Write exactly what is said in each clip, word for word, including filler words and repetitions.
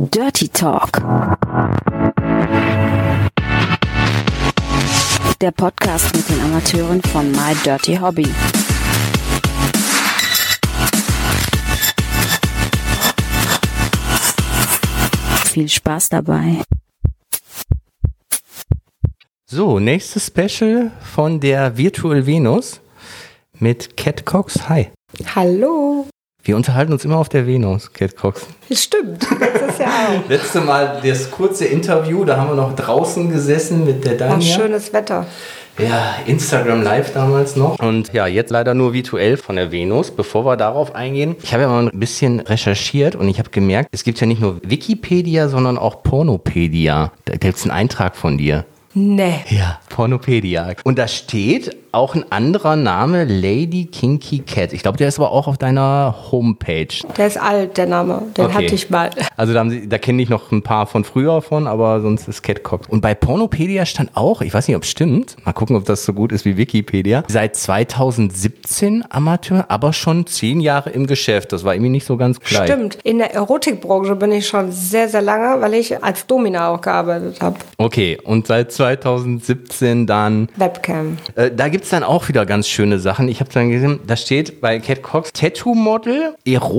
Dirty Talk. Der Podcast mit den Amateuren von My Dirty Hobby. Viel Spaß dabei. So, nächstes Special von der Virtual Venus mit Cat Cox. Hi. Hallo. Wir unterhalten uns immer auf der Venus, Cat Cox. Stimmt, letztes Jahr auch. Letztes Mal das kurze Interview, da haben wir noch draußen gesessen mit der Dania. Ach, schönes Wetter. Ja, Instagram Live damals noch. Und ja, jetzt leider nur virtuell von der Venus. Bevor wir darauf eingehen, ich habe ja mal ein bisschen recherchiert und ich habe gemerkt, es gibt ja nicht nur Wikipedia, sondern auch Pornopedia. Da gibt es einen Eintrag von dir. Nee. Ja, Pornopedia. Und da steht auch ein anderer Name, Lady Kinky Cat. Ich glaube, der ist aber auch auf deiner Homepage. Der ist alt, der Name. Den Okay. hatte ich mal. Also da, haben sie, da kenne ich noch ein paar von früher von, aber sonst ist Cat Cox. Und bei Pornopedia stand auch, ich weiß nicht, ob es stimmt, mal gucken, ob das so gut ist wie Wikipedia, seit zweitausendsiebzehn Amateur, aber schon zehn Jahre im Geschäft. Das war irgendwie nicht so ganz klar. Stimmt. In der Erotikbranche bin ich schon sehr, sehr lange, weil ich als Domina auch gearbeitet habe. Okay, und seit zweitausendsiebzehn dann... Webcam. Äh, da gibt es dann auch wieder ganz schöne Sachen. Ich habe dann gesehen, da steht bei Cat Cox Tattoo-Model,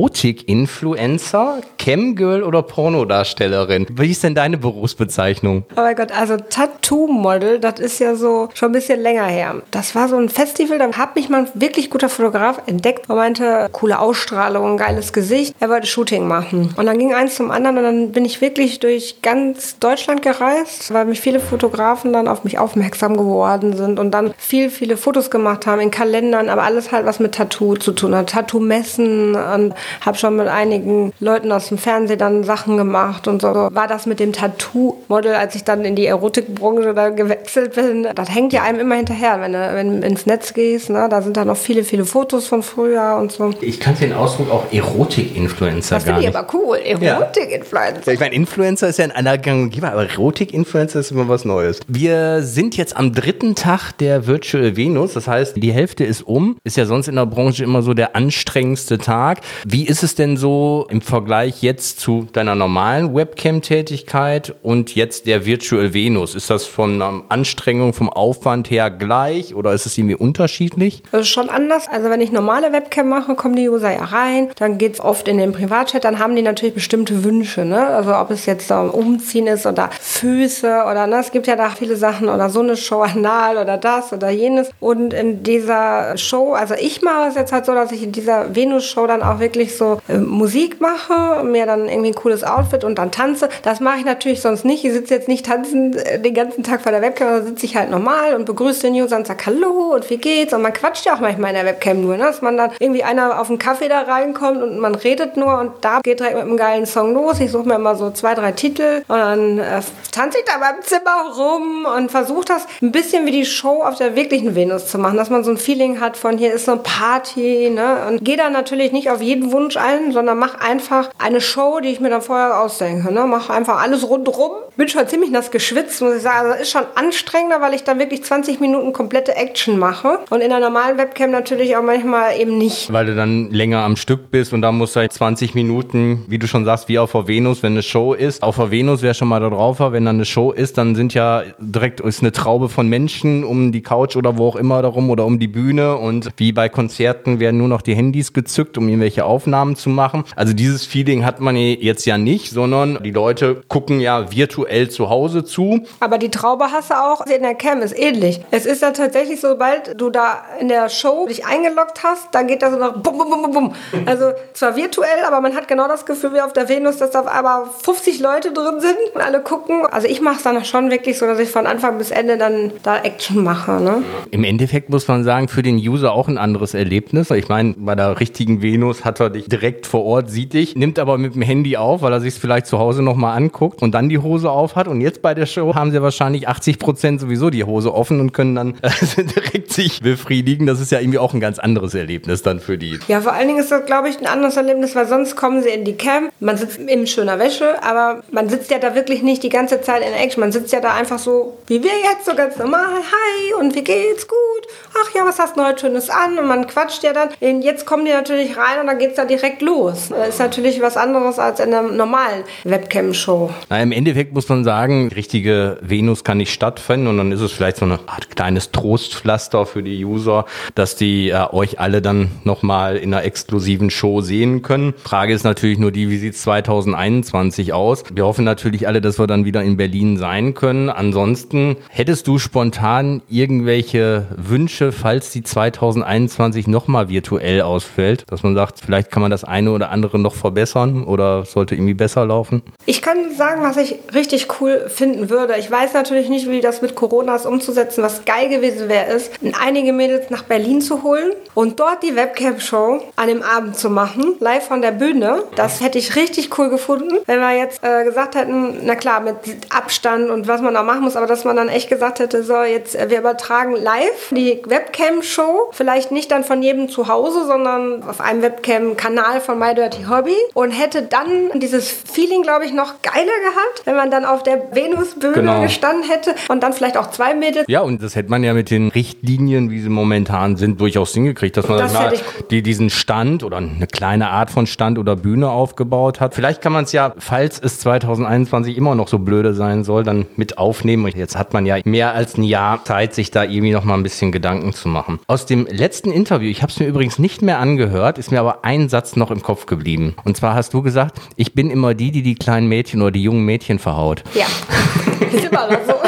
Erotik-Influencer, Camgirl oder Pornodarstellerin. Wie ist denn deine Berufsbezeichnung? Oh mein Gott, also Tattoo-Model, das ist ja so schon ein bisschen länger her. Das war so ein Festival, da hat mich mal ein wirklich guter Fotograf entdeckt und meinte, coole Ausstrahlung, geiles Gesicht. Er wollte Shooting machen. Und dann ging eins zum anderen und dann bin ich wirklich durch ganz Deutschland gereist, weil mich viele Fotografen dann auf mich aufmerksam geworden sind und dann viel, viele Fotos gemacht haben in Kalendern, aber alles halt, was mit Tattoo zu tun hat. Tattoo-Messen und habe schon mit einigen Leuten aus dem Fernsehen dann Sachen gemacht und so. War das mit dem Tattoo-Model, als ich dann in die Erotikbranche da gewechselt bin, das hängt ja einem immer hinterher, wenn du, wenn du ins Netz gehst, ne? Da sind da noch viele, viele Fotos von früher und so. Ich kannte den Ausdruck auch Erotik-Influencer Das gar finde ich nicht. aber cool, Erotik-Influencer. Ja, ich meine, Influencer ist ja ein anderer Gang und Gäbe, aber Erotik-Influencer ist immer was Neues. Wir sind jetzt am dritten Tag der Virtual Venus, das heißt, die Hälfte ist um. Ist ja sonst in der Branche immer so der anstrengendste Tag. Wie ist es denn so im Vergleich jetzt zu deiner normalen Webcam-Tätigkeit und jetzt der Virtual Venus? Ist das von ähm, Anstrengung, vom Aufwand her gleich oder ist es irgendwie unterschiedlich? Das ist schon anders. Also wenn ich normale Webcam mache, kommen die User ja rein, dann geht es oft in den Privatchat, dann haben die natürlich bestimmte Wünsche, ne? Also ob es jetzt um Umziehen ist oder Füße oder, ne? Es gibt ja da viele Sachen oder so eine Show anal oder das oder jenes. Und in dieser Show, also ich mache es jetzt halt so, dass ich in dieser Venus-Show dann auch wirklich so äh, Musik mache, mir dann irgendwie ein cooles Outfit und dann tanze. Das mache ich natürlich sonst nicht. Ich sitze jetzt nicht tanzen äh, den ganzen Tag vor der Webcam, da sitze ich halt normal und begrüße den User und sage Hallo und wie geht's? Und man quatscht ja auch manchmal in der Webcam nur, ne? Dass man dann irgendwie einer auf einen Kaffee da reinkommt und man redet nur und da geht direkt mit einem geilen Song los. Ich suche mir immer so zwei, drei Titel und dann äh, tanze ich da beim Zimmer rum und versuche das ein bisschen wie die Show auf der wirklichen Venus zu machen, dass man so ein Feeling hat von hier ist so eine Party, ne? Und gehe dann natürlich nicht auf jeden Wunsch ein, sondern mach einfach eine Show, die ich mir dann vorher ausdenke, ne? Mach einfach alles rundrum. Bin schon ziemlich nass geschwitzt, muss ich sagen. Also ist schon anstrengender, weil ich dann wirklich zwanzig Minuten komplette Action mache und in der normalen Webcam natürlich auch manchmal eben nicht. Weil du dann länger am Stück bist und dann musst du halt zwanzig Minuten, wie du schon sagst, wie auf der Venus, wenn eine Show ist. Auf der Venus, wer schon mal da drauf war, wenn dann eine Show ist, dann sind ja direkt ist eine Traube von Menschen um die Couch oder wo auch immer darum oder um die Bühne und wie bei Konzerten werden nur noch die Handys gezückt, um irgendwelche Aufnahmen zu machen. Also dieses Feeling hat man jetzt ja nicht, sondern die Leute gucken ja virtuell zu Hause zu. Aber die Traube hast du auch in der Cam, ist ähnlich. Es ist ja tatsächlich so, sobald du da in der Show dich eingeloggt hast, dann geht das so noch bum, bum, bum, bum, bum. Also zwar virtuell, aber man hat genau das Gefühl wie auf der Venus, dass da aber fünfzig Leute drin sind und alle gucken. Also ich mache es dann schon wirklich so, dass ich von Anfang bis Ende dann da Action mache, ne? Im Endeffekt muss man sagen, für den User auch ein anderes Erlebnis. Ich meine, bei der richtigen Venus hat er dich direkt vor Ort, sieht dich, nimmt aber mit dem Handy auf, weil er sich es vielleicht zu Hause nochmal anguckt und dann die Hose auf hat. Und jetzt bei der Show haben sie wahrscheinlich achtzig Prozent sowieso die Hose offen und können dann äh, direkt sich befriedigen. Das ist ja irgendwie auch ein ganz anderes Erlebnis dann für die. Ja, vor allen Dingen ist das, glaube ich, ein anderes Erlebnis, weil sonst kommen sie in die Cam, man sitzt in schöner Wäsche, aber man sitzt ja da wirklich nicht die ganze Zeit in Action. Man sitzt ja da einfach so, wie wir jetzt, so ganz normal, hi und wie geht's, gut. Ach ja, was hast du heute Schönes an? Und man quatscht ja dann. Und jetzt kommen die natürlich rein und dann geht's da direkt los. Das ist natürlich was anderes als in einer normalen Webcam-Show. Na, im Endeffekt muss man sagen, richtige Venus kann nicht stattfinden und dann ist es vielleicht so eine Art kleines Trostpflaster für die User, dass die äh, euch alle dann nochmal in einer exklusiven Show sehen können. Frage ist natürlich nur die, wie sieht es zwanzig einundzwanzig aus? Wir hoffen natürlich alle, dass wir dann wieder in Berlin sein können. Ansonsten, hättest du spontan irgendwelche Wünsche, falls die zwanzig einundzwanzig nochmal virtuell ausfällt, dass man sagt, vielleicht kann man das eine oder andere noch verbessern oder sollte irgendwie besser laufen? Ich kann sagen, was ich richtig cool finden würde. Ich weiß natürlich nicht, wie das mit Corona ist umzusetzen. Was geil gewesen wäre, ist, einige Mädels nach Berlin zu holen und dort die Webcam-Show an dem Abend zu machen, live von der Bühne. Das hätte ich richtig cool gefunden, wenn wir jetzt äh, gesagt hätten, na klar, mit Abstand und was man auch machen muss, aber dass man dann echt gesagt hätte, so jetzt, äh, wir übertragen live die Webcam-Show, vielleicht nicht dann von jedem zu Hause, sondern auf einem Webcam-Kanal von My Dirty Hobby und hätte dann dieses Feeling, glaube ich, noch geiler gehabt, wenn man dann auf der Venus-Bühne genau. gestanden hätte und dann vielleicht auch zwei Mädels. Ja, und das hätte man ja mit den Richtlinien, wie sie momentan sind, durchaus hingekriegt, dass man das mal ich... die, diesen Stand oder eine kleine Art von Stand oder Bühne aufgebaut hat. Vielleicht kann man es ja, falls es zwanzig einundzwanzig immer noch so blöde sein soll, dann mit aufnehmen. Jetzt hat man ja mehr als ein Jahr Zeit, sich da irgendwie noch mal ein bisschen Gedanken zu machen. Aus dem letzten Interview, ich habe es mir übrigens nicht mehr angehört, ist mir aber ein Satz noch im Kopf geblieben. Und zwar hast du gesagt, ich bin immer die, die die kleinen Mädchen oder die jungen Mädchen verhaut. Ja, ist immer noch so.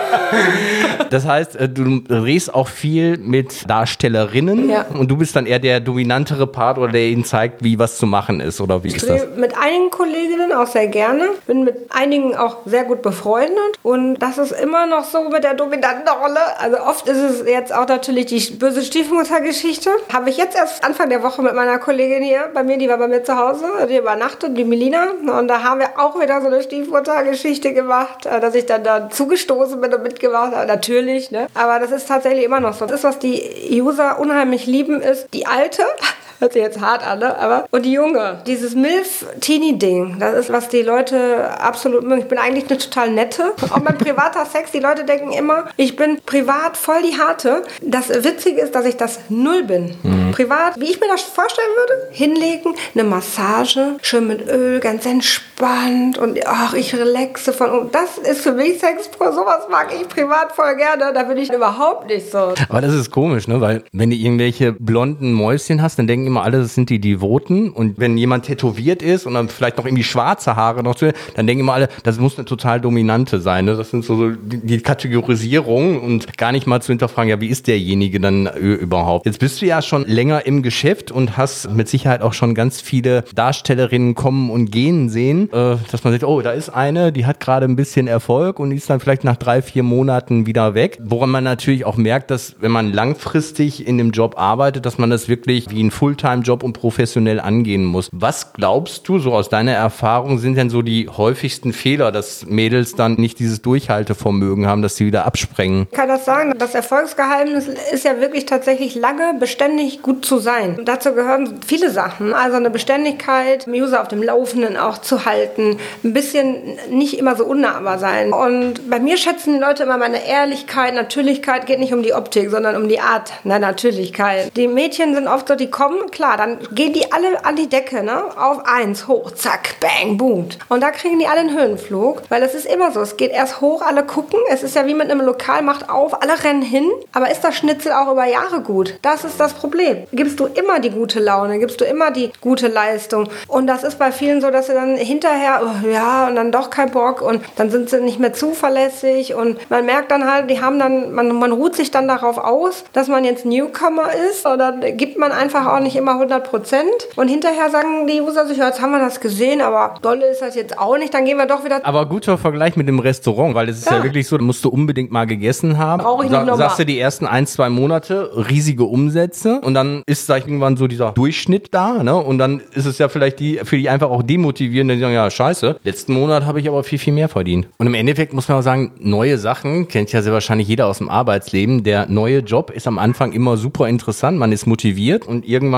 Das heißt, du drehst auch viel mit Darstellerinnen ja. und du bist dann eher der dominantere Part oder der ihnen zeigt, wie was zu machen ist, oder wie ich ist das? Ich drehe mit einigen Kolleginnen auch sehr gerne, bin mit einigen auch sehr gut befreundet und das ist immer noch so mit der dominanten Rolle. Also oft ist es jetzt auch natürlich die böse Stiefmutter-Geschichte. Habe ich jetzt erst Anfang der Woche mit meiner Kollegin hier bei mir, die war bei mir zu Hause, die übernachtet, die Melina, und da haben wir auch wieder so eine Stiefmutter-Geschichte gemacht, dass ich dann da zugestoßen bin und mitgemacht habe. Natürlich, ne? Aber das ist tatsächlich immer noch so. Das ist, was die User unheimlich lieben, ist die alte, hört sich jetzt hart an, ne? Aber und die junge. Dieses Milf-Teenie-Ding, das ist, was die Leute absolut mögen. Ich bin eigentlich eine total nette. Auch mein privater Sex, die Leute denken immer, ich bin privat voll die harte. Das Witzige ist, dass ich das null bin. Mhm. Privat, wie ich mir das vorstellen würde, hinlegen, eine Massage, schön mit Öl, ganz entspannt und ach, ich relaxe von. Und das ist für mich Sex pur. Sowas mag ich privat voll gerne. Da bin ich überhaupt nicht so. Aber das ist komisch, ne? Weil wenn du irgendwelche blonden Mäuschen hast, dann denken immer alle, das sind die Devoten. Und wenn jemand tätowiert ist und dann vielleicht noch irgendwie schwarze Haare noch zu, dann denken immer alle, das muss eine total dominante sein. Ne? Das sind so, so die, die Kategorisierung und gar nicht mal zu hinterfragen, ja, wie ist derjenige dann überhaupt? Jetzt bist du ja schon länger im Geschäft und hast mit Sicherheit auch schon ganz viele Darstellerinnen kommen und gehen sehen, äh, dass man sagt, oh, da ist eine, die hat gerade ein bisschen Erfolg und die ist dann vielleicht nach drei, vier Monaten wieder weg. Woran man natürlich auch merkt, dass wenn man langfristig in dem Job arbeitet, dass man das wirklich wie ein Fulltime-Job und professionell angehen muss. Was glaubst du, so aus deiner Erfahrung, sind denn so die häufigsten Fehler, dass Mädels dann nicht dieses Durchhaltevermögen haben, dass sie wieder absprengen? Ich kann das sagen, das Erfolgsgeheimnis ist ja wirklich tatsächlich lange beständig gut zu sein. Und dazu gehören viele Sachen, also eine Beständigkeit, User auf dem Laufenden auch zu halten, ein bisschen nicht immer so unnahbar sein. Und bei mir schätzen die Leute immer meine Ehrlichkeit, Natürlichkeit, geht nicht um die Optik, sondern um die Art der Natürlichkeit. Die Mädchen sind oft so, die kommen, klar, dann gehen die alle an die Decke, ne? Auf eins, hoch, zack, bang, boom. Und da kriegen die alle einen Höhenflug, weil es ist immer so, es geht erst hoch, alle gucken, es ist ja wie mit einem Lokal, macht auf, alle rennen hin, aber ist das Schnitzel auch über Jahre gut? Das ist das Problem. Gibst du immer die gute Laune, gibst du immer die gute Leistung und das ist bei vielen so, dass sie dann hinterher, oh, ja, und dann doch kein Bock und dann sind sie nicht mehr zuverlässig und man merkt dann halt, die haben dann, man, man ruht sich dann darauf aus, dass man jetzt Newcomer ist und dann gibt man einfach auch nicht immer hundert Prozent und hinterher sagen die User sich, ja, jetzt haben wir das gesehen, aber dolle ist das jetzt auch nicht, dann gehen wir doch wieder. Aber guter Vergleich mit dem Restaurant, weil es ist ja, ja wirklich so, musst du unbedingt mal gegessen haben. Brauche ich nicht nochmal. Sagst du die ersten ein, zwei Monate riesige Umsätze und dann ist da irgendwann so dieser Durchschnitt da, ne? Und dann ist es ja vielleicht die, für die einfach auch demotivierend, die sagen, ja, scheiße, letzten Monat habe ich aber viel, viel mehr verdient. Und im Endeffekt muss man auch sagen, neue Sachen, kennt ja sehr wahrscheinlich jeder aus dem Arbeitsleben, der neue Job ist am Anfang immer super interessant, man ist motiviert und irgendwann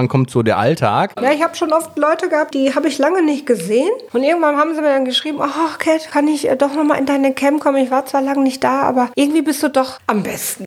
irgendwann kommt so der Alltag. Ja, ich habe schon oft Leute gehabt, die habe ich lange nicht gesehen. Und irgendwann haben sie mir dann geschrieben, oh, Cat, kann ich doch nochmal in deine Cam kommen? Ich war zwar lange nicht da, aber irgendwie bist du doch am besten.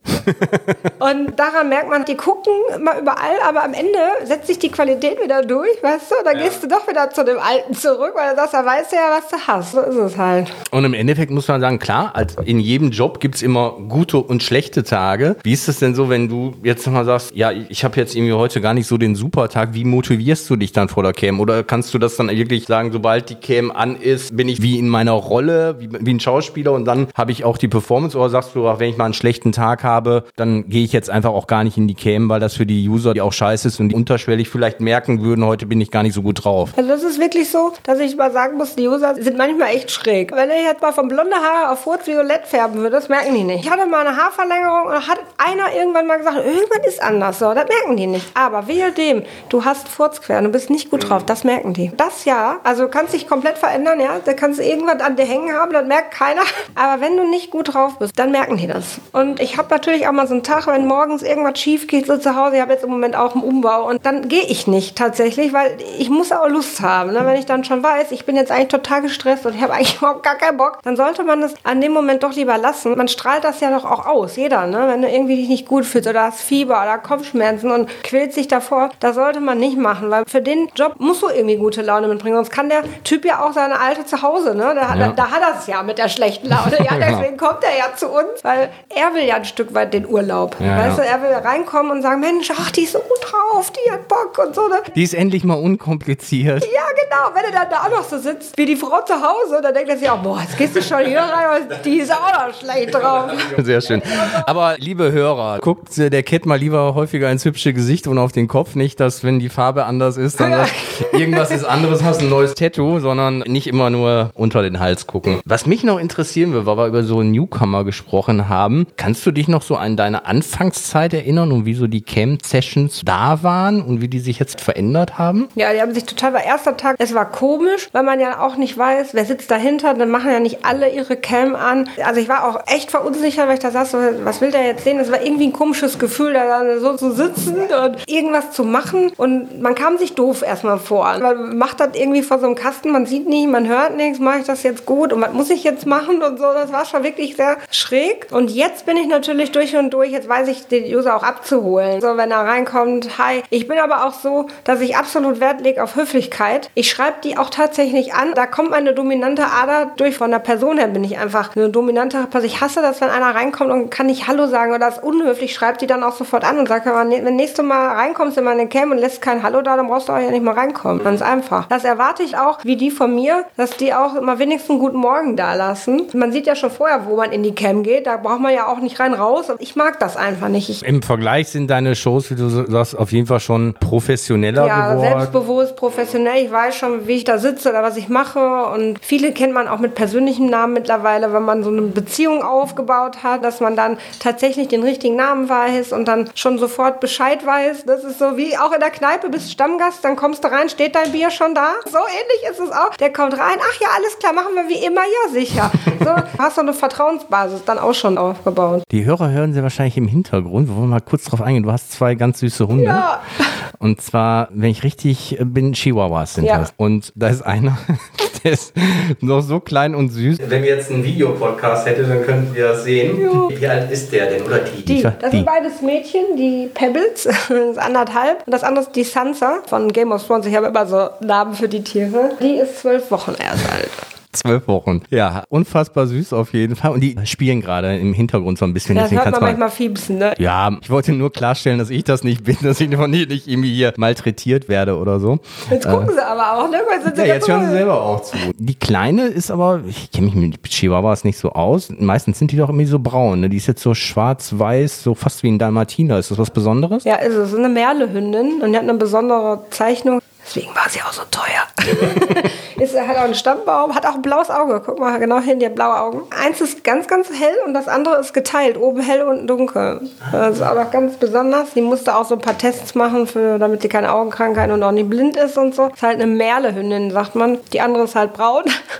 Und daran merkt man, die gucken immer überall, aber am Ende setzt sich die Qualität wieder durch, weißt du? Und dann ja. gehst du doch wieder zu dem Alten zurück, weil du sagst, da weißt du ja, was du hast. So ist es halt. Und im Endeffekt muss man sagen, klar, als in jedem Job gibt es immer gute und schlechte Tage. Wie ist es denn so, wenn du jetzt nochmal sagst, ja, ich habe jetzt irgendwie heute gar nicht so den Supertag, wie motivierst du dich dann vor der Cam? Oder kannst du das dann wirklich sagen, sobald die Cam an ist, bin ich wie in meiner Rolle, wie, wie ein Schauspieler und dann habe ich auch die Performance? Oder sagst du, ach, wenn ich mal einen schlechten Tag habe, dann gehe ich jetzt einfach auch gar nicht in die Cam, weil das für die User die auch scheiße ist und die unterschwellig vielleicht merken würden, heute bin ich gar nicht so gut drauf. Also das ist wirklich so, dass ich mal sagen muss, die User sind manchmal echt schräg. Wenn ich jetzt mal von blonde Haare auf rot-violett färben würde, das merken die nicht. Ich hatte mal eine Haarverlängerung und hat einer irgendwann mal gesagt, irgendwann ist anders. So, das merken die nicht. Aber wehe dem, du hast Furzquer, du bist nicht gut drauf, das merken die. Das ja, also du kannst dich komplett verändern, ja, da kannst du irgendwas an dir hängen haben, das merkt keiner. Aber wenn du nicht gut drauf bist, dann merken die das. Und ich habe natürlich auch mal so einen Tag, wenn morgens irgendwas schief geht, so zu Hause, ich habe jetzt im Moment auch einen Umbau und dann gehe ich nicht tatsächlich, weil ich muss auch Lust haben. Ne? Wenn ich dann schon weiß, ich bin jetzt eigentlich total gestresst und ich habe eigentlich überhaupt gar keinen Bock, dann sollte man das an dem Moment doch lieber lassen. Man strahlt das ja doch auch aus, jeder, ne? Wenn du irgendwie dich nicht gut fühlst oder hast Fieber oder Kopfschmerzen und quält sich davor, das sollte man nicht machen, weil für den Job musst du irgendwie gute Laune mitbringen, sonst kann der Typ ja auch seine Alte zu Hause, ne? Da, ja. da, da hat er es ja mit der schlechten Laune, ja, deswegen kommt er ja zu uns, weil er will ja ein Stück weit den Urlaub, ja, weißt ja. du, er will reinkommen und sagen, Mensch, ach, die ist so gut drauf, die hat Bock und so, ne? Die ist endlich mal unkompliziert. Ja, genau, wenn er dann da auch noch so sitzt, wie die Frau zu Hause, dann denkt er sich auch, boah, jetzt gehst du schon hier rein, die ist auch noch schlecht drauf. Sehr schön. Aber liebe Hörer, guckt der Cat mal lieber häufiger ins hübsche Gesicht und auf den Kopf, nicht, dass wenn die Farbe anders ist, dann sagt, irgendwas ist anderes, hast ein neues Tattoo, sondern nicht immer nur unter den Hals gucken. Was mich noch interessieren will, weil wir über so Newcomer gesprochen haben, kannst du dich noch so an deine Anfangszeit erinnern und wie so die Cam-Sessions da waren und wie die sich jetzt verändert haben? Ja, die haben sich total, war erster Tag, es war komisch, weil man ja auch nicht weiß, wer sitzt dahinter, dann machen ja nicht alle ihre Cam an. Also ich war auch echt verunsichert, weil ich da saß, so, was will der jetzt sehen? Es war irgendwie ein komisches Gefühl, da so zu sitzen und irgendwas zu machen und man kam sich doof erstmal vor. Man macht das irgendwie vor so einem Kasten, man sieht nicht, man hört nichts, mache ich das jetzt gut und was muss ich jetzt machen und so, das war schon wirklich sehr schräg. Und jetzt bin ich natürlich durch und durch, jetzt weiß ich, den User auch abzuholen. So, wenn er reinkommt, hi. Ich bin aber auch so, dass ich absolut Wert lege auf Höflichkeit. Ich schreibe die auch tatsächlich an, da kommt meine dominante Ader durch. Von der Person her bin ich einfach eine dominante Person. Ich hasse das, wenn einer reinkommt und kann nicht Hallo sagen oder ist unhöflich, schreibt die dann auch sofort an und sagt, wenn nächstes Mal reinkommst in meine Cam und lässt kein Hallo da, dann brauchst du auch ja nicht mal reinkommen. Ganz einfach. Das erwarte ich auch, wie die von mir, dass die auch immer wenigstens einen guten Morgen da lassen. Man sieht ja schon vorher, wo man in die Cam geht, da braucht man ja auch nicht rein raus. Ich mag das einfach nicht. Ich Im Vergleich sind deine Shows, wie du sagst, auf jeden Fall schon professioneller ja, geworden. Ja, selbstbewusst, professionell. Ich weiß schon, wie ich da sitze oder was ich mache und viele kennt man auch mit persönlichem Namen mittlerweile, wenn man so eine Beziehung aufgebaut hat, dass man dann tatsächlich den richtigen Namen weiß und dann schon sofort Bescheid weiß. Das ist so wie auch in der Kneipe, bist Stammgast, dann kommst du rein, steht dein Bier schon da. So ähnlich ist es auch. Der kommt rein, ach ja, alles klar, machen wir wie immer, ja sicher. So hast du eine Vertrauensbasis dann auch schon aufgebaut. Die Hörer hören sie wahrscheinlich im Hintergrund. Wir wollen mal kurz drauf eingehen. Du hast zwei ganz süße Hunde. Ja. Und zwar, wenn ich richtig bin, Chihuahuas sind ja. das. Und da ist einer, der ist noch so klein und süß. Wenn wir jetzt einen Videopodcast hätten, dann könnten wir das sehen. Jo. Wie alt ist der denn? Oder die? Die. Das die. sind beides Mädchen, die Pebbles, das ist anderthalb. Und das andere ist die Sansa von Game of Thrones. Ich habe immer so Namen für die Tiere. Die ist zwölf Wochen erst alt. Zwölf Wochen. Ja, unfassbar süß auf jeden Fall. Und die spielen gerade im Hintergrund so ein bisschen. Ja, das hört man manchmal fiepsen, ne? Ja, ich wollte nur klarstellen, dass ich das nicht bin, dass ich von hier nicht irgendwie hier malträtiert werde oder so. Jetzt gucken äh, sie aber auch, ne? Weil sind ja, sie jetzt hören sie selber auch zu. Die Kleine ist aber, ich kenne mich mit Chihuahuas nicht so aus. Meistens sind die doch irgendwie so braun, ne? Die ist jetzt so schwarz-weiß, so fast wie ein Dalmatiner. Ist das was Besonderes? Ja, ist es. Ist eine Merle-Hündin und die hat eine besondere Zeichnung. Deswegen war sie auch so teuer. ist, hat auch einen Stammbaum, hat auch ein blaues Auge. Guck mal genau hin, die hat blaue Augen. Eins ist ganz, ganz hell und das andere ist geteilt. Oben hell, unten dunkel. Das ist auch noch ganz besonders. Die musste auch so ein paar Tests machen, für, damit sie keine Augenkrankheit und auch nicht blind ist und so. Ist halt eine Merle-Hündin, sagt man. Die andere ist halt braun.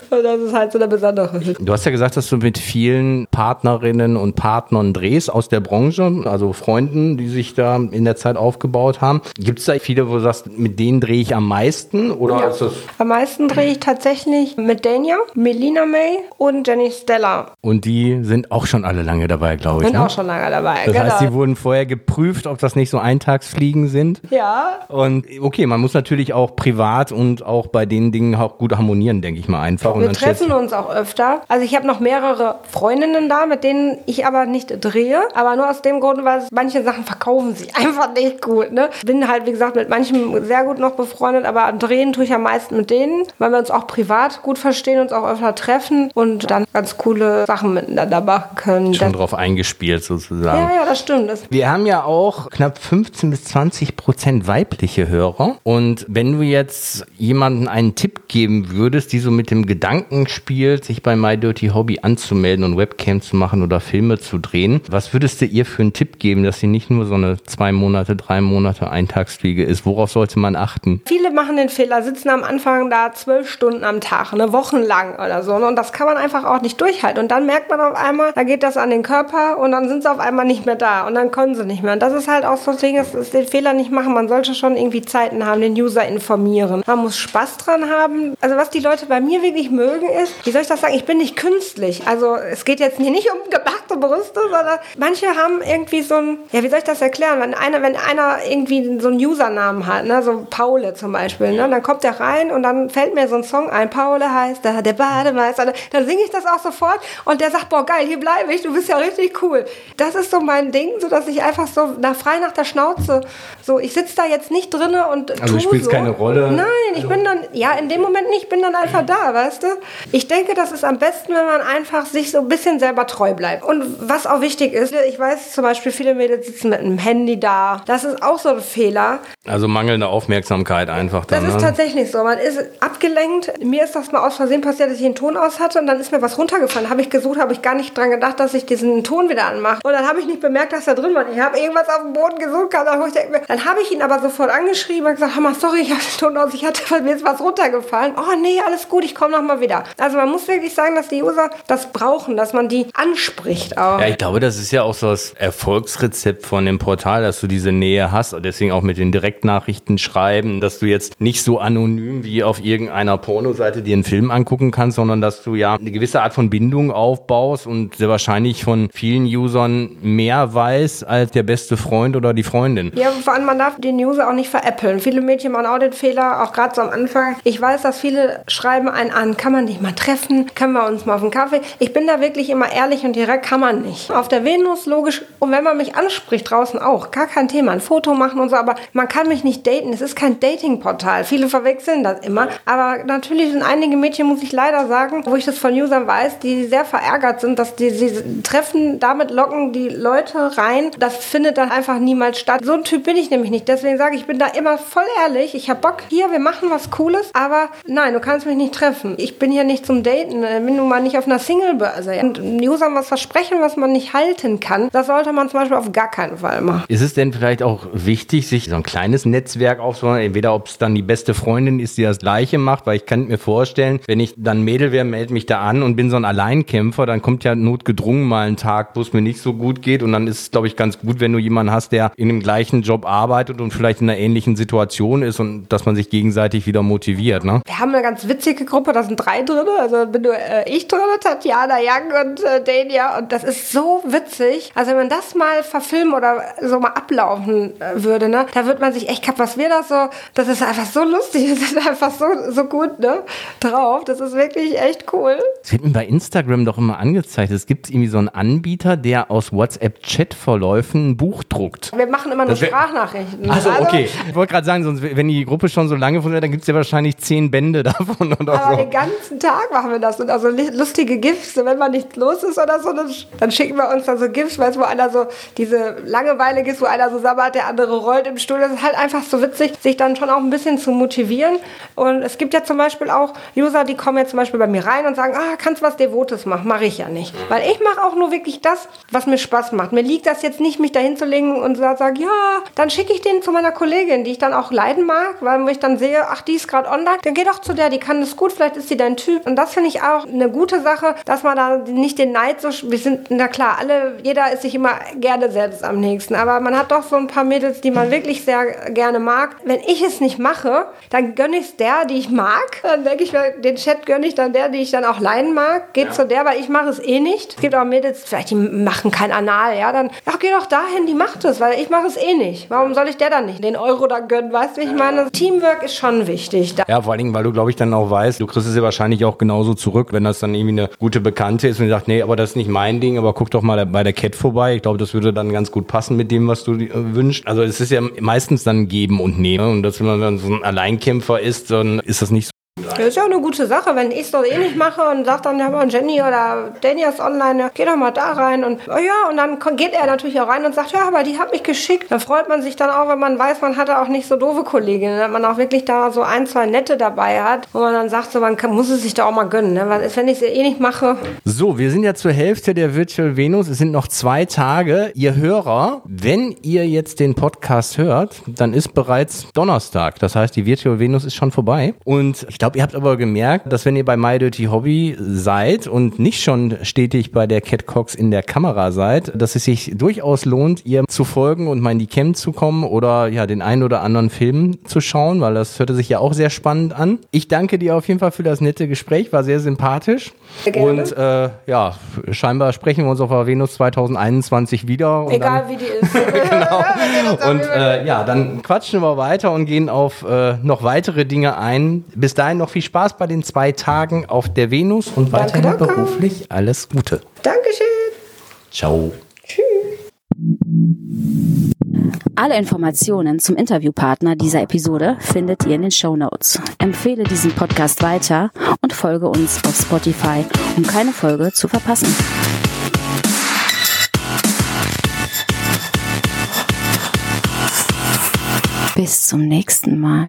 Und das ist halt so eine besondere. Du hast ja gesagt, dass du mit vielen Partnerinnen und Partnern drehst aus der Branche, also Freunden, die sich da in der Zeit aufgebaut haben. Gibt es da viele, wo du sagst, mit denen drehe ich am meisten? Oder Ja. ist das Am meisten drehe ich tatsächlich mit Dania, Melina May und Jenny Stella. Und die sind auch schon alle lange dabei, glaube ich. Sind Ne? auch schon lange dabei. Das genau. heißt, die wurden vorher geprüft, ob das nicht so Eintagsfliegen sind. Ja. Und okay, man muss natürlich auch privat und auch bei den Dingen auch gut harmonieren, denke ich mal einfach. Und Wir dann treffen stellst- uns auch öfter. Also ich habe noch mehrere Freundinnen da, mit denen ich aber nicht drehe. Aber nur aus dem Grund, weil manche Sachen verkaufen sich einfach nicht gut. Ne? Bin halt, wie gesagt, mit manchen sehr gut noch befreundet, aber am Drehen tue ich am meisten mit denen, weil wir uns auch privat gut verstehen, uns auch öfter treffen und dann ganz coole Sachen miteinander machen können. schon Das, drauf eingespielt sozusagen. ja, ja, das stimmt. Das, Wir haben ja auch knapp fünfzehn bis zwanzig Prozent weibliche Hörer. Und wenn du jetzt jemandem einen Tipp geben würdest, die so mit dem Gedanken spielt, sich bei My Dirty Hobby anzumelden und Webcam zu machen oder Filme zu drehen, was würdest du ihr für einen Tipp geben, dass sie nicht nur so eine zwei Monate, drei Monate Eintagsfliege ist? Worauf sollte man achten? Viele machen den Fehler, sitzen am Anfang da zwölf Stunden am Tag, ne, wochenlang oder so. Ne, und das kann man einfach auch nicht durchhalten. Und dann merkt man auf einmal, da geht das an den Körper und dann sind sie auf einmal nicht mehr da und dann können sie nicht mehr. Und das ist halt auch so ein Ding, das ist den Fehler nicht machen. Man sollte schon irgendwie Zeiten haben, den User informieren. Man muss Spaß dran haben. Also was die Leute bei mir wirklich mögen ist, wie soll ich das sagen, ich bin nicht künstlich. Also es geht jetzt hier nicht um gemachte Brüste, sondern manche haben irgendwie so ein, ja, wie soll ich das erklären? Wenn einer, wenn einer irgendwie so einen Usernamen hat, ne, so Paule zum Beispiel, ne, dann kommt der rein und dann fällt mir so ein Song ein, Paule heißt da, der Bademeister, dann singe ich das auch sofort und der sagt, boah, geil, hier bleibe ich, du bist ja richtig cool. Das ist so mein Ding, so dass ich einfach so nach, frei nach der Schnauze, so, ich sitze da jetzt nicht drinne und Also du tu spielst so. keine Rolle? Nein, ich bin dann, ja, in dem Moment nicht, ich bin dann einfach da, weißt du? Ich denke, das ist am besten, wenn man einfach sich so ein bisschen selber treu bleibt. Und was auch wichtig ist, ich weiß zum Beispiel, viele Mädels sitzen mit einem Handy da. Das ist auch so ein Fehler. Also mangelnde Aufmerksamkeit einfach dann. Das ist ne? tatsächlich so. Man ist abgelenkt. Mir ist das mal aus Versehen passiert, dass ich den Ton aus hatte und dann ist mir was runtergefallen. Habe ich gesucht, habe ich gar nicht dran gedacht, dass ich diesen Ton wieder anmache. Und dann habe ich nicht bemerkt, dass da drin war. Ich habe irgendwas auf dem Boden gesucht. Dann, ich denke, dann habe ich ihn aber sofort angeschrieben und gesagt, Hammer, sorry, ich habe den Ton aus. Ich hatte, mir ist was runtergefallen. Oh nee, alles gut, ich komme nochmal wieder. Also man muss wirklich sagen, dass die User das brauchen, dass man die anspricht auch. Ja, ich glaube, das ist ja auch so das Erfolgsrezept von dem Portal, dass du diese Nähe hast und deswegen auch mit den Direktnachrichten schreiben, dass du jetzt nicht so anonym wie auf irgendeiner Pornoseite dir einen Film angucken kannst, sondern dass du ja eine gewisse Art von Bindung aufbaust und sehr wahrscheinlich von vielen Usern mehr weiß als der beste Freund oder die Freundin. Ja, vor allem, man darf den User auch nicht veräppeln. Viele Mädchen machen auch den Fehler, auch gerade so am Anfang. Ich weiß, dass viele schreiben einen an, kann man dich mal treffen, können wir uns mal auf einen Kaffee. Ich bin da wirklich immer ehrlich und direkt, kann man nicht. Auf der Venus, logisch, und wenn man mich anspricht, draußen auch, gar kein Thema, ein Foto machen und so, aber man kann mich nicht daten, es ist kein Dating-Portal. Viele verwechseln das immer, aber natürlich sind einige Mädchen, muss ich leider sagen, wo ich das von Usern weiß, die sehr verärgert sind, dass die sie treffen, damit locken die Leute rein. Das findet dann einfach niemals statt. So ein Typ bin ich nämlich nicht. Deswegen sage ich, ich bin da immer voll ehrlich. Ich habe Bock, hier, wir machen was Cooles, aber nein, du kannst mich nicht treffen. Ich bin hier nicht zum Daten. Ich bin nun mal nicht auf einer Single-Börse. Und Usern was versprechen, was man nicht halten kann, das sollte man zum Beispiel auf gar keinen Fall machen. Ist es denn vielleicht auch wichtig, sich so ein kleines Netzwerk aufzubauen, entweder ob es dann die beste Freundin ist, die das Gleiche macht, weil ich kann mir vorstellen, wenn ich dann Mädel wäre, melde mich da an und bin so ein Alleinkämpfer, dann kommt ja notgedrungen mal ein Tag, wo es mir nicht so gut geht und dann ist es, glaube ich, ganz gut, wenn du jemanden hast, der in dem gleichen Job arbeitet und vielleicht in einer ähnlichen Situation ist und dass man sich gegenseitig wieder motiviert, ne? Wir haben eine ganz witzige Gruppe, da sind drei drin, also bin nur äh, ich drin, Tatjana, Young und äh, Dania und das ist so witzig. Also wenn man das mal verfilmen oder so mal ablaufen äh, würde, ne, da wird man sich echt kaputt, was wir da so, das ist einfach so lustig, wir sind einfach so, so gut, ne, drauf, das ist wirklich echt cool. Es wird mir bei Instagram doch immer angezeigt, es gibt irgendwie so einen Anbieter, der aus WhatsApp-Chat-Verläufen ein Buch druckt. Wir machen immer nur Das wär- Sprachnachrichten. Also Also, okay, ich wollte gerade sagen, sonst, wenn die Gruppe schon so lange funktioniert, dann gibt es ja wahrscheinlich zehn Bände davon oder Aber so. den ganzen Tag machen wir das. Und also li- lustige GIFs, wenn mal nichts los ist oder so, dann, dann schicken wir uns da so GIFs, weißt du, wo einer so diese Langeweile gibt, wo einer so sabbert, der andere rollt im Stuhl. Das ist halt einfach so witzig, sich dann schon auch ein bisschen zu motivieren. Und es gibt ja zum Beispiel auch User, die kommen jetzt zum Beispiel bei mir rein und sagen, ah, kannst du was Devotes machen? Mache ich ja nicht. Weil ich mache auch nur wirklich das, was mir Spaß macht. Mir liegt das jetzt nicht, mich da hinzulegen und sagen, ja, dann schicke ich den zu meiner Kollegin, die ich dann auch leiden mag, weil ich dann sehe, ach, die ist gerade online, dann geh doch zu der, die kann das gut, vielleicht ist sie dein Typ. Und das finde ich auch eine gute Sache, dass man da nicht den Neid so, wir sind, na klar, alle, jeder ist sich immer gerne selbst am nächsten, aber man hat doch so ein paar Mädels, die man wirklich sehr gerne mag. Wenn ich es nicht mache, dann gönne ich es der, die ich mag. Dann denke ich mir, den Chat gönne ich dann der, die ich dann auch leiden mag. Geht ja. zu der, weil ich mache es eh nicht. Es gibt auch Mädels, vielleicht die machen kein Anal, ja, dann, ach, geh doch dahin, die macht es, weil ich mache es eh nicht. Warum soll ich der dann nicht den Euro da gönnen, weißt du, wie ich meine? Teamwork ist schon wichtig. Ja, vor allen Dingen, weil du, glaube ich, dann auch weißt, du kriegst es ja wahrscheinlich auch genauso zurück, wenn das dann irgendwie eine gute Bekannte ist und die sagt, nee, aber das ist nicht mein Ding, aber guck doch mal bei der Cat vorbei. Ich glaube, das würde dann ganz gut passen mit dem, was du äh, wünschst. Also es ist ja meistens dann Geben und Nehmen. Und dass wenn man dann so ein Alleinkämpfer ist, dann ist das nicht so. Das ist ja auch eine gute Sache, wenn ich es doch eh nicht mache und sagt dann, ja, Jenny oder Danny ist online, ja, geh doch mal da rein und oh ja, und dann geht er natürlich auch rein und sagt, ja, aber die hat mich geschickt. Da freut man sich dann auch, wenn man weiß, man hatte auch nicht so doofe Kolleginnen, wenn man auch wirklich da so ein, zwei nette dabei hat, wo man dann sagt, so, man kann, muss es sich da auch mal gönnen, ne? Weil wenn ich es eh nicht mache. So, wir sind ja zur Hälfte der Virtual Venus, es sind noch zwei Tage. Ihr Hörer, wenn ihr jetzt den Podcast hört, dann ist bereits Donnerstag, das heißt, die Virtual Venus ist schon vorbei und ich glaube, ihr habt aber gemerkt, dass wenn ihr bei My Dirty Hobby seid und nicht schon stetig bei der Cat Cox in der Kamera seid, dass es sich durchaus lohnt, ihr zu folgen und mal in die Cam zu kommen oder ja den einen oder anderen Film zu schauen, weil das hörte sich ja auch sehr spannend an. Ich danke dir auf jeden Fall für das nette Gespräch, war sehr sympathisch. Gerne. Und äh, ja, scheinbar sprechen wir uns auf der Venus zwanzig einundzwanzig wieder. Und egal dann, wie die ist. Genau. Und äh, ja, dann quatschen wir weiter und gehen auf äh, noch weitere Dinge ein. Bis dahin noch viel Spaß bei den zwei Tagen auf der Venus und Danke, weiterhin danke. beruflich alles Gute. Dankeschön. Ciao. Tschüss. Alle Informationen zum Interviewpartner dieser Episode findet ihr in den Shownotes. Empfehle diesen Podcast weiter und folge uns auf Spotify, um keine Folge zu verpassen. Bis zum nächsten Mal.